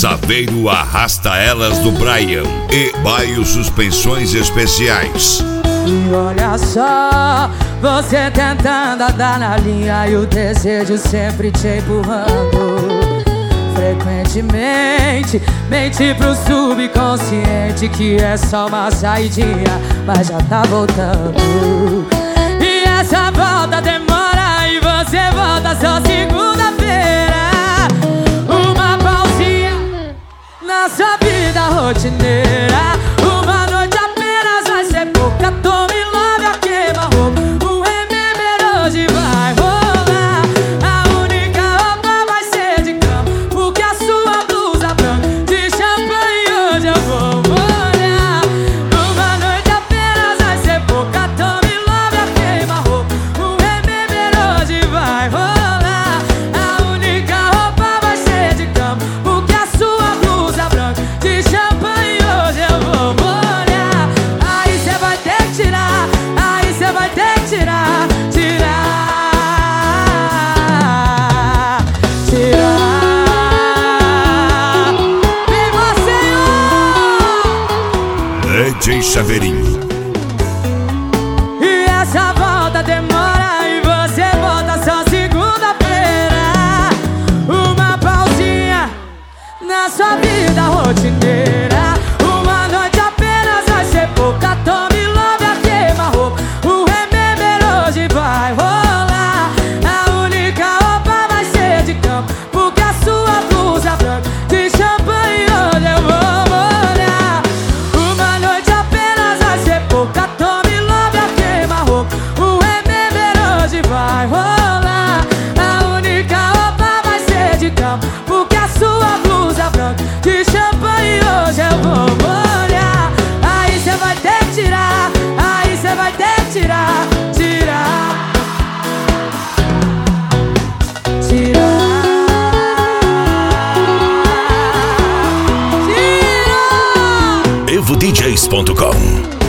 Saveiro Arrasta Elas do Brian e Baio Suspensões Especiais. E olha só, você tentando andar na linha e o desejo sempre te empurrando. Frequentemente mente pro subconsciente que é só uma saidinha, mas já tá voltando. E essa volta demora e você volta só segunda-feira. Uma pausinha na sua vida rotineira. Uma noite apenas vai ser pouca. Tome logo a queima-roupa. O remember hoje vai rolar. A única roupa vai ser de cama, porque a sua blusa branca de champanhe hoje eu vou molhar. Uma noite apenas vai ser pouca. Tome logo a queima-roupa. O remember hoje vai rolar. A única roupa vai ser de cama, porque a sua blusa branca de champanhe hoje eu vou molhar. Aí cê vai ter que tirar, aí cê vai ter que tirar, tirar. Vem você, DJ Saveirinho. e essa volta demora e você volta só segunda-feira. Uma pausinha na sua vida rotineira. Uma noite apenas vai ser pouca. Tome logo a queima-roupa. O remember hoje vai rolar. A única roupa vai ser de campo, porque a sua blusa branca de champanhe hoje eu vou molhar. Uma noite apenas vai ser pouca. Tome logo a queima-roupa. O remember hoje vai rolar. A única roupa vai ser de campo, porque a sua blusa branca de champanhe hoje eu vou molhar. Aí cê vai ter que tirar, aí cê vai ter que tirar, tirar, tirar, tirar. EvoDJs.com